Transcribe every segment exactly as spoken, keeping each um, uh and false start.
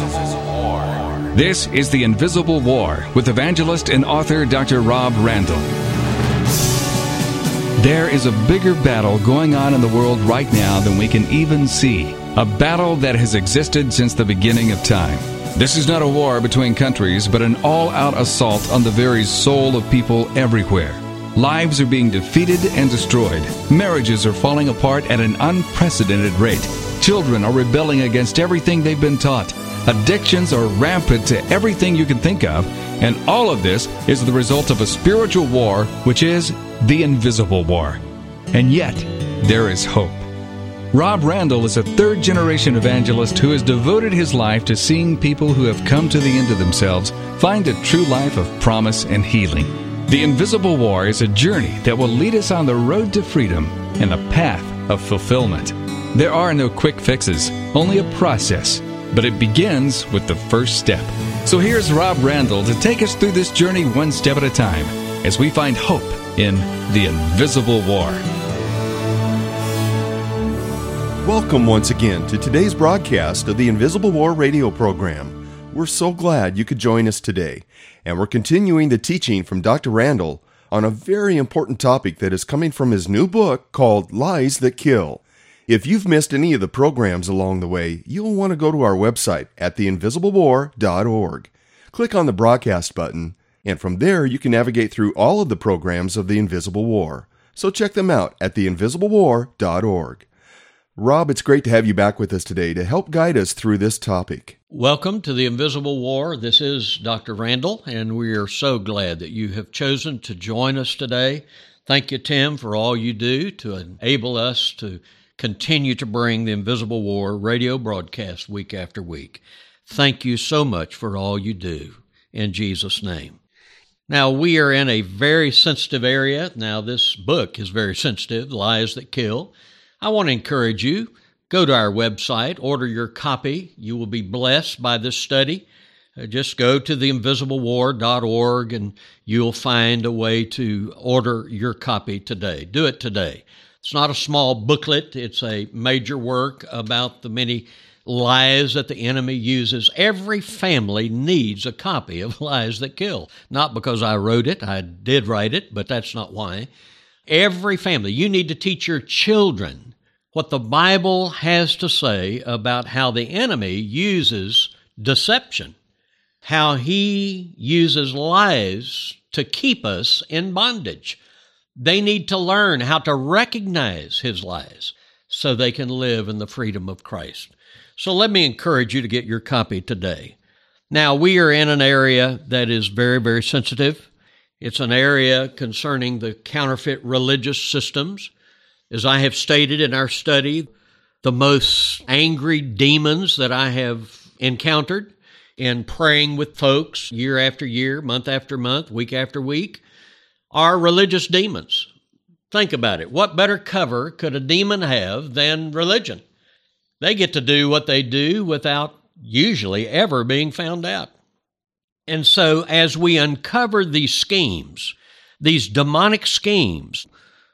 War. This is The Invisible War with evangelist and author Doctor Rob Randall. There is a bigger battle going on in the world right now than we can even see. A battle that has existed since the beginning of time. This is not a war between countries, but an all-out assault on the very soul of people everywhere. Lives are being defeated and destroyed. Marriages are falling apart at an unprecedented rate. Children are rebelling against everything they've been taught. Addictions are rampant to everything you can think of, and all of this is the result of a spiritual war, which is the invisible war. And yet, there is hope. Rob Randall is a third-generation evangelist who has devoted his life to seeing people who have come to the end of themselves find a true life of promise and healing. The Invisible War is a journey that will lead us on the road to freedom and the path of fulfillment. There are no quick fixes, only a process, but it begins with the first step. So here's Rob Randall to take us through this journey one step at a time as we find hope in the Invisible War. Welcome once again to today's broadcast of the Invisible War radio program. We're so glad you could join us today, and we're continuing the teaching from Doctor Randall on a very important topic that is coming from his new book called Lies That Kill. If you've missed any of the programs along the way, you'll want to go to our website at the invisible war dot org. Click on the broadcast button, and from there you can navigate through all of the programs of the Invisible War. So check them out at the invisible war dot org. Rob, it's great to have you back with us today to help guide us through this topic. Welcome to the Invisible War. This is Doctor Randall, and we are so glad that you have chosen to join us today. Thank you, Tim, for all you do to enable us to continue to bring the Invisible War radio broadcast week after week. Thank you so much for all you do, in Jesus' name. Now, we are in a very sensitive area. Now, this book is very sensitive, Lies That Kill. I want to encourage you, go to our website, order your copy. You will be blessed by this study. Uh, just go to the invisible war dot org and you'll find a way to order your copy today. Do it today. It's not a small booklet. It's a major work about the many lies that the enemy uses. Every family needs a copy of Lies That Kill. Not because I wrote it. I did write it, but that's not why. Every family, you need to teach your children what the Bible has to say about how the enemy uses deception, how he uses lies to keep us in bondage. They need to learn how to recognize his lies so they can live in the freedom of Christ. So let me encourage you to get your copy today. Now, we are in an area that is very, very sensitive. It's an area concerning the counterfeit religious systems. As I have stated in our study, the most angry demons that I have encountered in praying with folks year after year, month after month, week after week, are religious demons. Think about it. What better cover could a demon have than religion? They get to do what they do without usually ever being found out. And so as we uncover these schemes, these demonic schemes,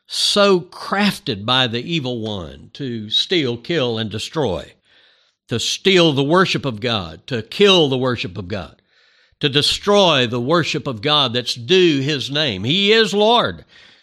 so crafted by the evil one to steal, kill, and destroy, to steal the worship of God, to kill the worship of God, to destroy the worship of God that's due His name. He is Lord.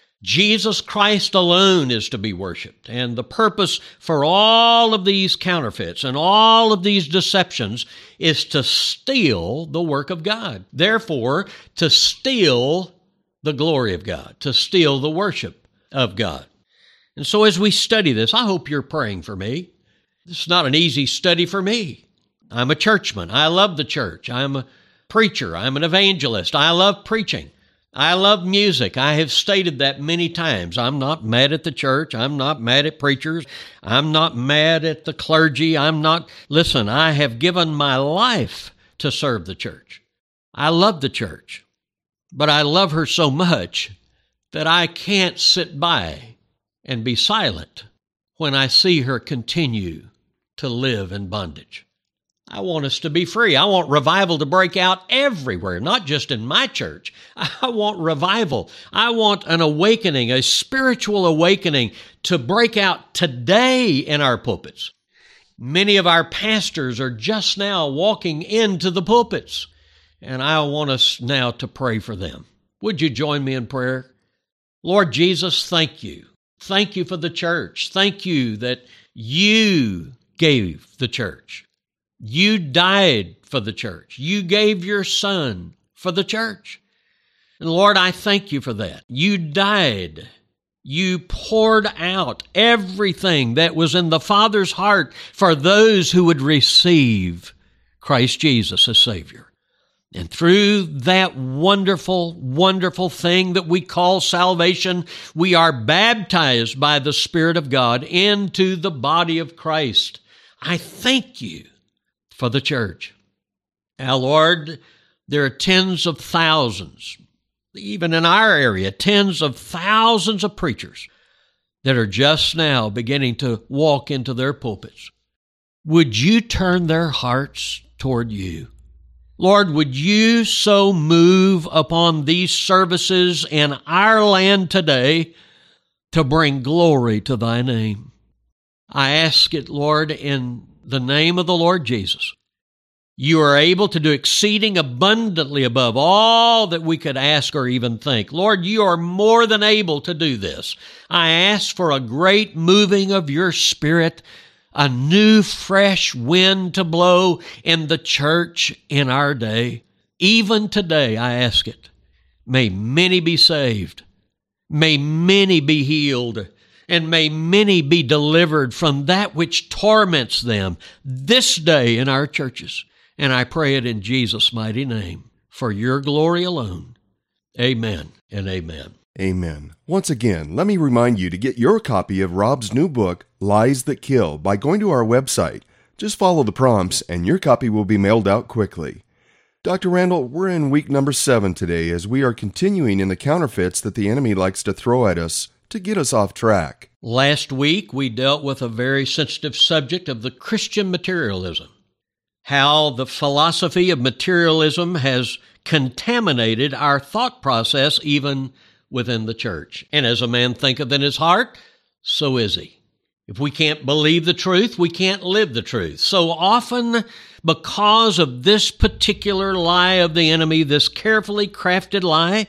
Jesus Christ alone is to be worshiped. And the purpose for all of these counterfeits and all of these deceptions is to steal the work of God. Therefore, to steal the glory of God, to steal the worship of God. And so as we study this, I hope you're praying for me. This is not an easy study for me. I'm a churchman. I love the church. I'm a preacher. I'm an evangelist. I love preaching. I love music. I have stated that many times. I'm not mad at the church. I'm not mad at preachers. I'm not mad at the clergy. I'm not, listen, I have given my life to serve the church. I love the church, but I love her so much that I can't sit by and be silent when I see her continue to live in bondage. I want us to be free. I want revival to break out everywhere, not just in my church. I want revival. I want an awakening, a spiritual awakening to break out today in our pulpits. Many of our pastors are just now walking into the pulpits, and I want us now to pray for them. Would you join me in prayer? Lord Jesus, thank you. Thank you for the church. Thank you that you gave the church. You died for the church. You gave your Son for the church. And Lord, I thank you for that. You died. You poured out everything that was in the Father's heart for those who would receive Christ Jesus as Savior. And through that wonderful, wonderful thing that we call salvation, we are baptized by the Spirit of God into the body of Christ. I thank you for the church. Now, Lord, there are tens of thousands, even in our area, tens of thousands of preachers that are just now beginning to walk into their pulpits. Would you turn their hearts toward you? Lord, would you so move upon these services in our land today to bring glory to thy name? I ask it, Lord, in the name of the Lord Jesus. You are able to do exceeding abundantly above all that we could ask or even think. Lord, you are more than able to do this. I ask for a great moving of your Spirit, a new fresh wind to blow in the church in our day. Even today, I ask it. May many be saved. May many be healed. And may many be delivered from that which torments them this day in our churches. And I pray it in Jesus' mighty name, for your glory alone. Amen and amen. Amen. Once again, let me remind you to get your copy of Rob's new book, Lies That Kill, by going to our website. Just follow the prompts, and your copy will be mailed out quickly. Doctor Randall, we're in week number seven today as we are continuing in the counterfeits that the enemy likes to throw at us to get us off track. Last week, we dealt with a very sensitive subject of the Christian materialism. How the philosophy of materialism has contaminated our thought process even within the church. And as a man thinketh in his heart, so is he. If we can't believe the truth, we can't live the truth. So often, because of this particular lie of the enemy, this carefully crafted lie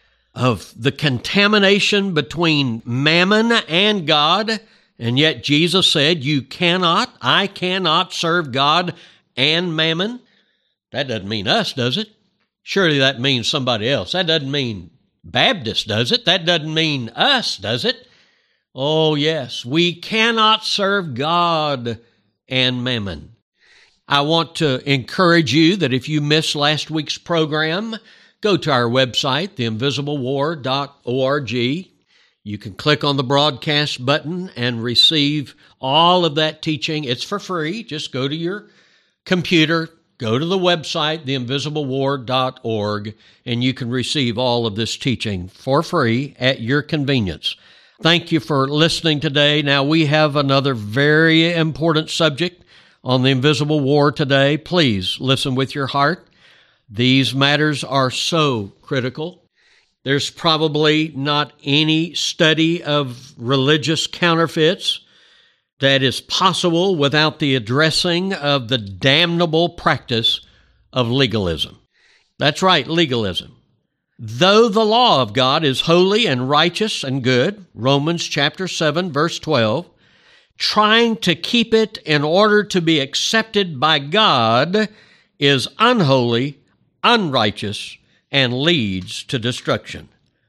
of the contamination between mammon and God, and yet Jesus said, you cannot, I cannot serve God and mammon. That doesn't mean us, does it? Surely that means somebody else. That doesn't mean Baptist, does it? That doesn't mean us, does it? Oh, yes. We cannot serve God and mammon. I want to encourage you that if you missed last week's program, go to our website, the invisible war dot org. You can click on the broadcast button and receive all of that teaching. It's for free. Just go to your computer, go to the website, the invisible war dot org, and you can receive all of this teaching for free at your convenience. Thank you for listening today. Now, we have another very important subject on the invisible war today. Please listen with your heart. These matters are so critical. There's probably not any study of religious counterfeits that is possible without the addressing of the damnable practice of legalism. That's right, legalism. Though the law of God is holy and righteous and good, Romans chapter seven, verse twelve, trying to keep it in order to be accepted by God is unholy, unrighteous, and leads to destruction.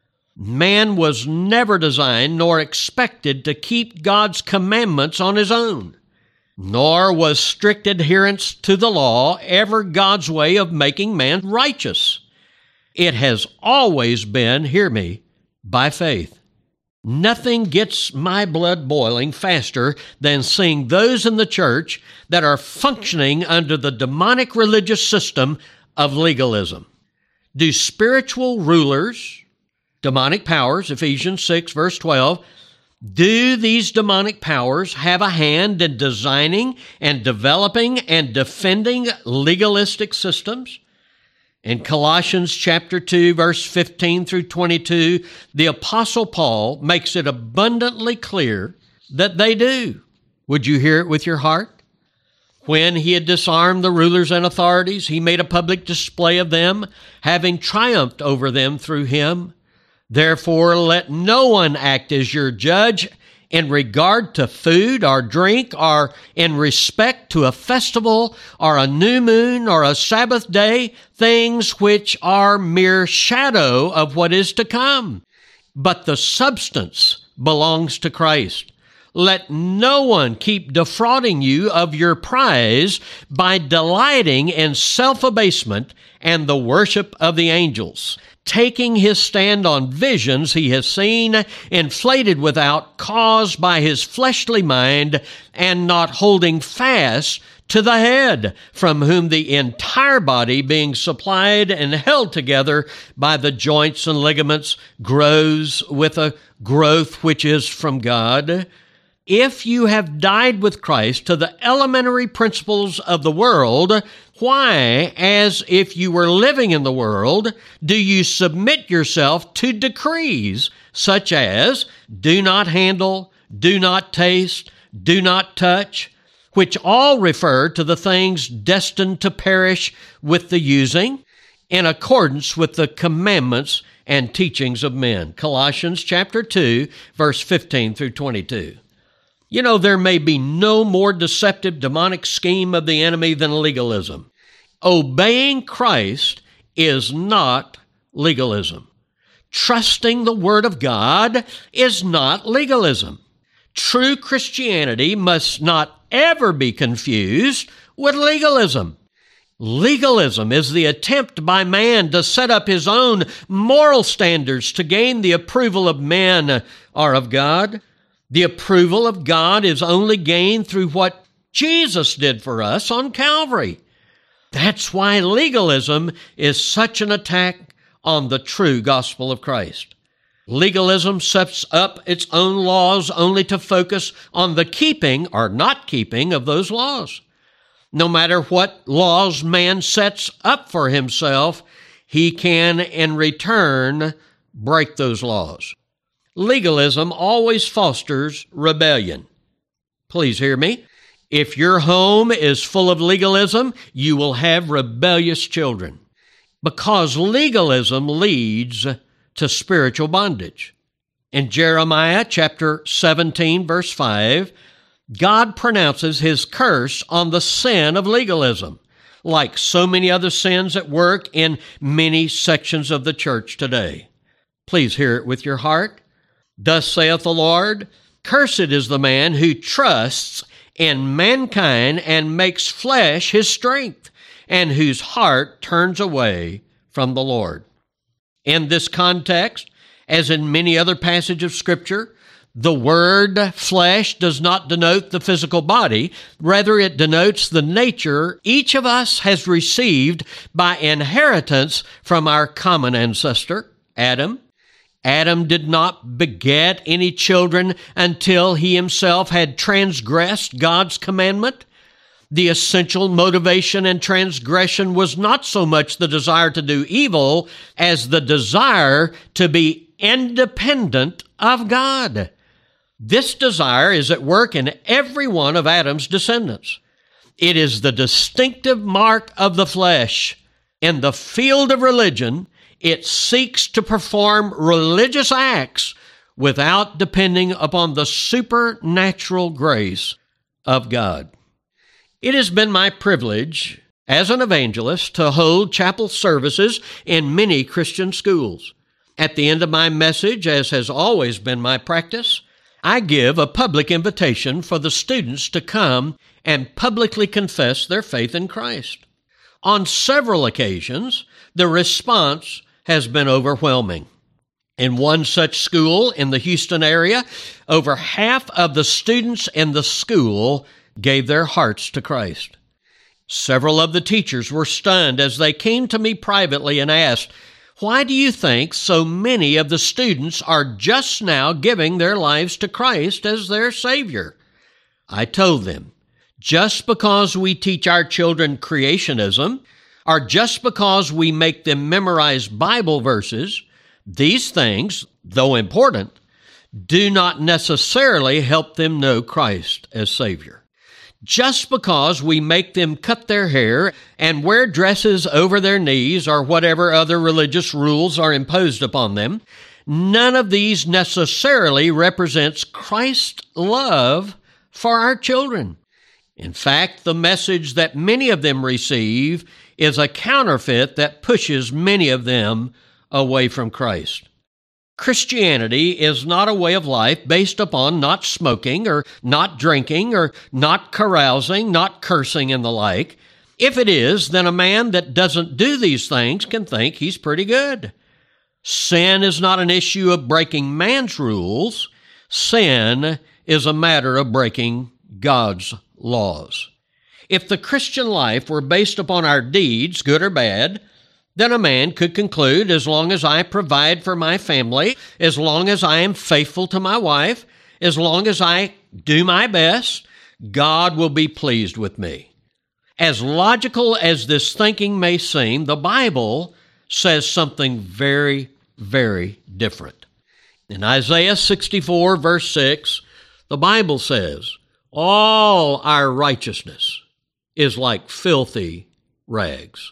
Man was never designed nor expected to keep God's commandments on his own, nor was strict adherence to the law ever God's way of making man righteous. It has always been, hear me, by faith. Nothing gets my blood boiling faster than seeing those in the church that are functioning under the demonic religious system of legalism. Do spiritual rulers, demonic powers, Ephesians six, verse twelve, do these demonic powers have a hand in designing and developing and defending legalistic systems? In Colossians chapter two, verse fifteen through twenty-two, the Apostle Paul makes it abundantly clear that they do. Would you hear it with your heart? When he had disarmed the rulers and authorities, he made a public display of them, having triumphed over them through him. Therefore, let no one act as your judge in regard to food or drink, or in respect to a festival or a new moon or a Sabbath day, things which are mere shadow of what is to come. But the substance belongs to Christ. Let no one keep defrauding you of your prize by delighting in self-abasement and the worship of the angels, taking his stand on visions he has seen, inflated without cause by his fleshly mind, and not holding fast to the head, from whom the entire body, being supplied and held together by the joints and ligaments, grows with a growth which is from God. If you have died with Christ to the elementary principles of the world, why, as if you were living in the world, do you submit yourself to decrees such as do not handle, do not taste, do not touch, which all refer to the things destined to perish with the using, in accordance with the commandments and teachings of men? Colossians chapter two, verse fifteen through twenty-two. You know, there may be no more deceptive demonic scheme of the enemy than legalism. Obeying Christ is not legalism. Trusting the Word of God is not legalism. True Christianity must not ever be confused with legalism. Legalism is the attempt by man to set up his own moral standards to gain the approval of men or of God. The approval of God is only gained through what Jesus did for us on Calvary. That's why legalism is such an attack on the true gospel of Christ. Legalism sets up its own laws only to focus on the keeping or not keeping of those laws. No matter what laws man sets up for himself, he can in return break those laws. Legalism always fosters rebellion. Please hear me. If your home is full of legalism, you will have rebellious children, because legalism leads to spiritual bondage. In Jeremiah chapter seventeen, verse five, God pronounces his curse on the sin of legalism, like so many other sins at work in many sections of the church today. Please hear it with your heart. Thus saith the Lord, cursed is the man who trusts in mankind and makes flesh his strength, and whose heart turns away from the Lord. In this context, as in many other passages of Scripture, the word flesh does not denote the physical body. Rather, it denotes the nature each of us has received by inheritance from our common ancestor, Adam. Adam did not beget any children until he himself had transgressed God's commandment. The essential motivation and transgression was not so much the desire to do evil as the desire to be independent of God. This desire is at work in every one of Adam's descendants. It is the distinctive mark of the flesh. In the field of religion, it seeks to perform religious acts without depending upon the supernatural grace of God. It has been my privilege as an evangelist to hold chapel services in many Christian schools. At the end of my message, as has always been my practice, I give a public invitation for the students to come and publicly confess their faith in Christ. On several occasions, the response has been overwhelming. In one such school in the Houston area, over half of the students in the school gave their hearts to Christ. Several of the teachers were stunned as they came to me privately and asked, "Why do you think so many of the students are just now giving their lives to Christ as their Savior?" I told them, just because we teach our children creationism, or just because we make them memorize Bible verses, these things, though important, do not necessarily help them know Christ as Savior. Just because we make them cut their hair and wear dresses over their knees or whatever other religious rules are imposed upon them, none of these necessarily represents Christ's love for our children. In fact, the message that many of them receive is a counterfeit that pushes many of them away from Christ. Christianity is not a way of life based upon not smoking or not drinking or not carousing, not cursing and the like. If it is, then a man that doesn't do these things can think he's pretty good. Sin is not an issue of breaking man's rules. Sin is a matter of breaking God's laws. If the Christian life were based upon our deeds, good or bad, then a man could conclude, as long as I provide for my family, as long as I am faithful to my wife, as long as I do my best, God will be pleased with me. As logical as this thinking may seem, the Bible says something very, very different. In Isaiah sixty-four, verse six, the Bible says, all our righteousness is like filthy rags.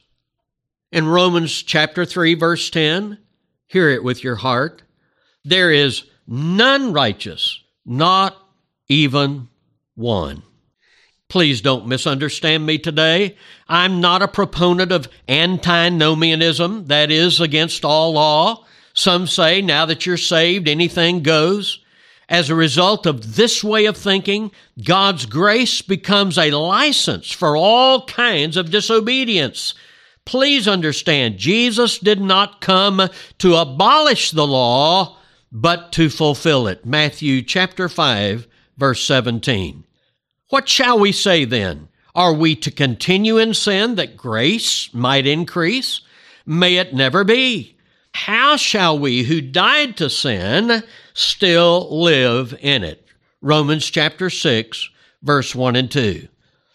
In Romans chapter three, verse ten, hear it with your heart, there is none righteous, not even one. Please don't misunderstand me today. I'm not a proponent of antinomianism, that is, against all law. Some say now that you're saved, anything goes. As a result of this way of thinking, God's grace becomes a license for all kinds of disobedience. Please understand, Jesus did not come to abolish the law, but to fulfill it. Matthew chapter five, verse seventeen. What shall we say then? Are we to continue in sin that grace might increase? May it never be. How shall we who died to sin still live in it? Romans chapter six, verse one and two.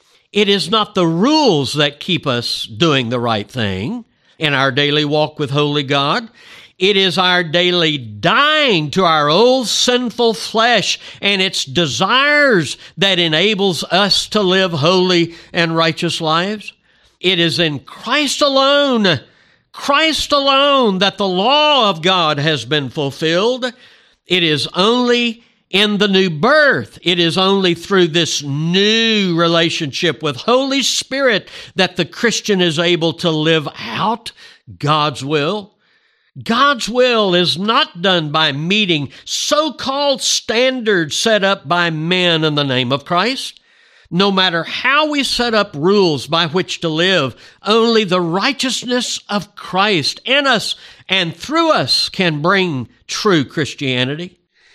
It is not the rules that keep us doing the right thing in our daily walk with holy God. It is our daily dying to our old sinful flesh and its desires that enables us to live holy and righteous lives. It is in Christ alone, Christ alone, that the law of God has been fulfilled. It is only in the new birth, it is only through this new relationship with Holy Spirit that the Christian is able to live out God's will. God's will is not done by meeting so-called standards set up by men in the name of Christ. No matter how we set up rules by which to live, only the righteousness of Christ in us and through us can bring true Christianity.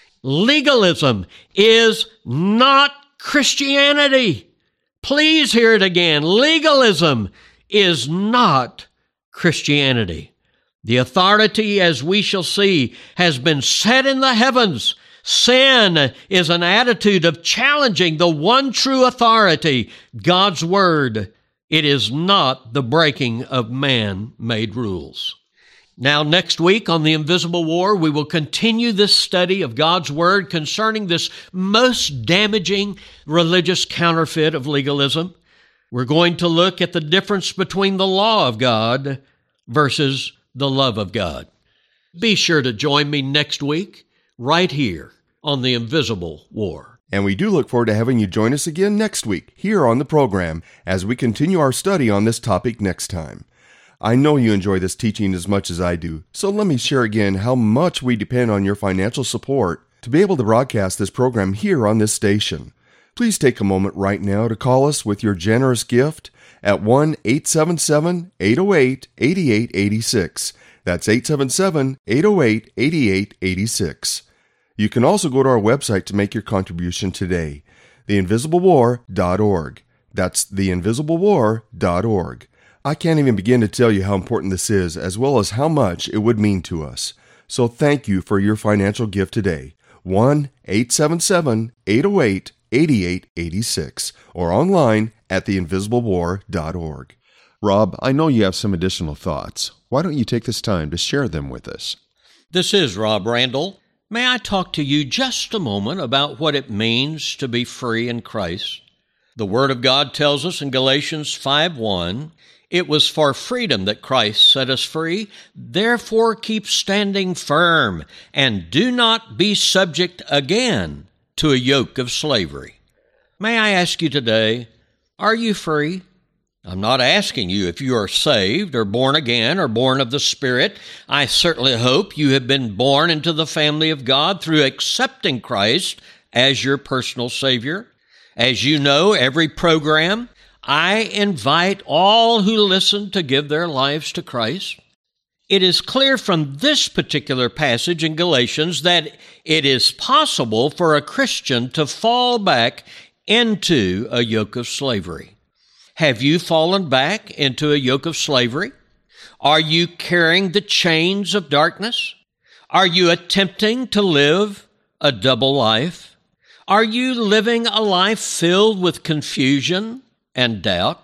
Legalism is not Christianity. Please hear it again. Legalism is not Christianity. The authority, as we shall see, has been set in the heavens. Sin is an attitude of challenging the one true authority, God's Word. It is not the breaking of man-made rules. Now, next week on The Invisible War, we will continue this study of God's Word concerning this most damaging religious counterfeit of legalism. We're going to look at the difference between the law of God versus the love of God. Be sure to join me next week, right here on The Invisible War. And we do look forward to having you join us again next week here on the program as we continue our study on this topic next time. I know you enjoy this teaching as much as I do, so let me share again how much we depend on your financial support to be able to broadcast this program here on this station. Please take a moment right now to call us with your generous gift at one eight seven seven, eight oh eight, eight eight eight six. That's eight seven seven, eight oh eight, eight eight eight six. You can also go to our website to make your contribution today, the invisible war dot org. That's the invisible war dot org. I can't even begin to tell you how important this is, as well as how much it would mean to us. So thank you for your financial gift today. one eight seven seven, eight oh eight, eight eight eight six or online at the invisible war dot org. Rob, I know you have some additional thoughts. Why don't you take this time to share them with us? This is Rob Randall. May I talk to you just a moment about what it means to be free in Christ? The Word of God tells us in Galatians five one, "It was for freedom that Christ set us free. Therefore keep standing firm, and do not be subject again to a yoke of slavery." May I ask you today, are you free? I'm not asking you if you are saved or born again or born of the Spirit. I certainly hope you have been born into the family of God through accepting Christ as your personal Savior. As you know, every program, I invite all who listen to give their lives to Christ. It is clear from this particular passage in Galatians that it is possible for a Christian to fall back into a yoke of slavery. Have you fallen back into a yoke of slavery? Are you carrying the chains of darkness? Are you attempting to live a double life? Are you living a life filled with confusion and doubt?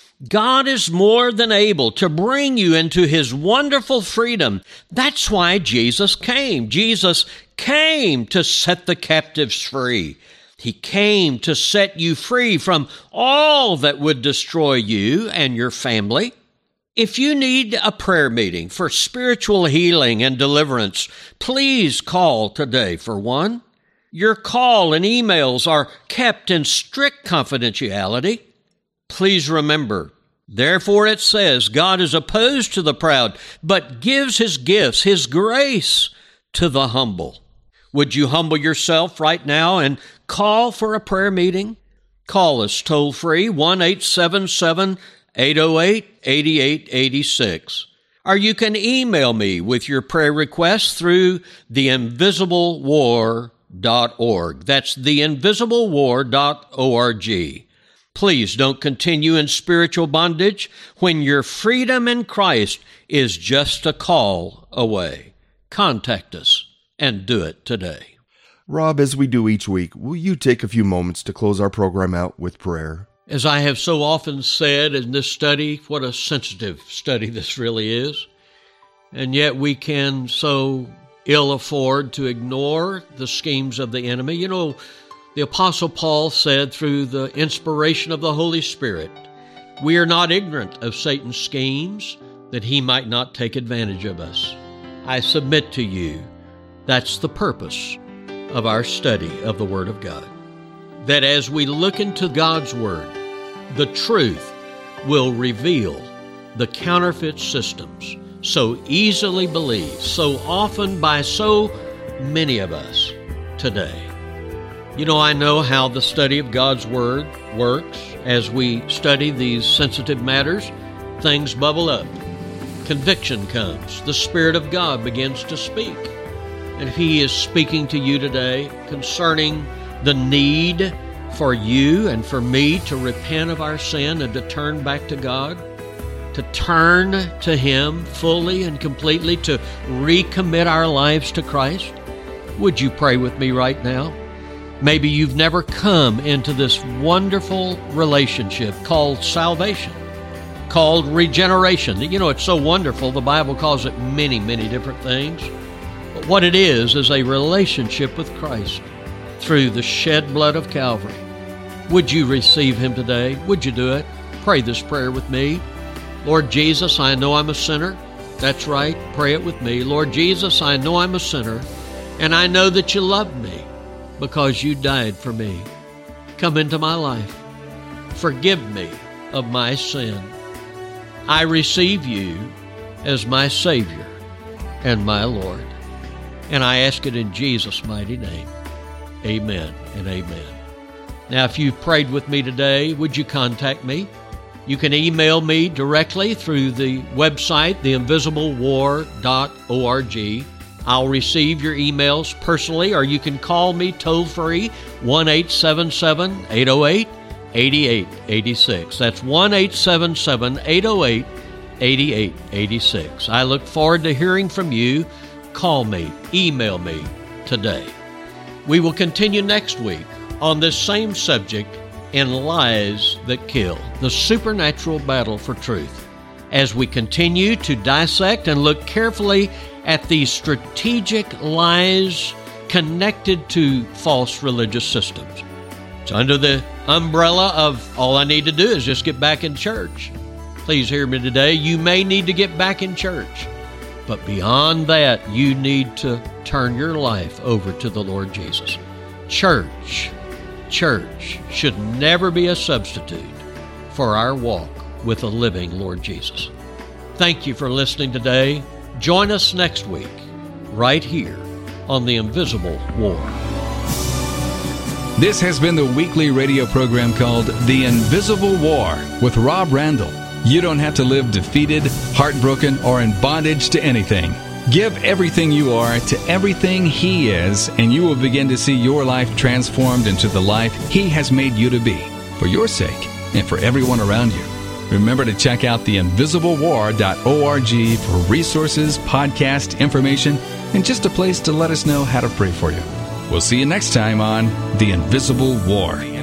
God is more than able to bring you into His wonderful freedom. That's why Jesus came. Jesus came to set the captives free. He came to set you free from all that would destroy you and your family. If you need a prayer meeting for spiritual healing and deliverance, please call today for one. Your call and emails are kept in strict confidentiality. Please remember, therefore it says, God is opposed to the proud, but gives His gifts, His grace to the humble. Would you humble yourself right now and call for a prayer meeting? Call us toll-free, one eight seven seven, eight oh eight, eight eight eight six. Or you can email me with your prayer requests through the invisible war dot org. That's the invisible war dot org. Please don't continue in spiritual bondage when your freedom in Christ is just a call away. Contact us and do it today. Rob, as we do each week, will you take a few moments to close our program out with prayer? As I have so often said in this study, what a sensitive study this really is. And yet we can so ill afford to ignore the schemes of the enemy. You know, the Apostle Paul said through the inspiration of the Holy Spirit, we are not ignorant of Satan's schemes, that he might not take advantage of us. I submit to you, that's the purpose of our study of the Word of God. That as we look into God's Word, the truth will reveal the counterfeit systems so easily believed, so often by so many of us today. You know, I know how the study of God's Word works. As we study these sensitive matters, things bubble up. Conviction comes. The Spirit of God begins to speak. And He is speaking to you today concerning the need for you and for me to repent of our sin and to turn back to God, to turn to Him fully and completely, to recommit our lives to Christ. Would you pray with me right now? Maybe you've never come into this wonderful relationship called salvation, called regeneration. You know, it's so wonderful. The Bible calls it many, many different things. But what it is is a relationship with Christ through the shed blood of Calvary. Would you receive Him today? Would you do it? Pray this prayer with me. Lord Jesus, I know I'm a sinner. That's right. Pray it with me. Lord Jesus, I know I'm a sinner, and I know that you love me because you died for me. Come into my life. Forgive me of my sin. I receive you as my Savior and my Lord. And I ask it in Jesus' mighty name. Amen and amen. Now, if you prayed with me today, would you contact me? You can email me directly through the website, the invisible war dot org. I'll receive your emails personally, or you can call me toll-free, one eight seven seven, eight oh eight, eight eight eight six. That's one eight seven seven, eight oh eight, eight eight eight six. I look forward to hearing from you. Call me, email me today. We will continue next week on this same subject in Lies That Kill, the supernatural battle for truth, as we continue to dissect and look carefully at these strategic lies connected to false religious systems. It's under the umbrella of all I need to do is just get back in church. Please hear me today. You may need to get back in church. But beyond that, you need to turn your life over to the Lord Jesus. Church, church should never be a substitute for our walk with the living Lord Jesus. Thank you for listening today. Join us next week, right here on The Invisible War. This has been the weekly radio program called The Invisible War with Rob Randall. You don't have to live defeated, heartbroken, or in bondage to anything. Give everything you are to everything He is, and you will begin to see your life transformed into the life He has made you to be, for your sake and for everyone around you. Remember to check out the invisible war dot org for resources, podcast information, and just a place to let us know how to pray for you. We'll see you next time on The Invisible War.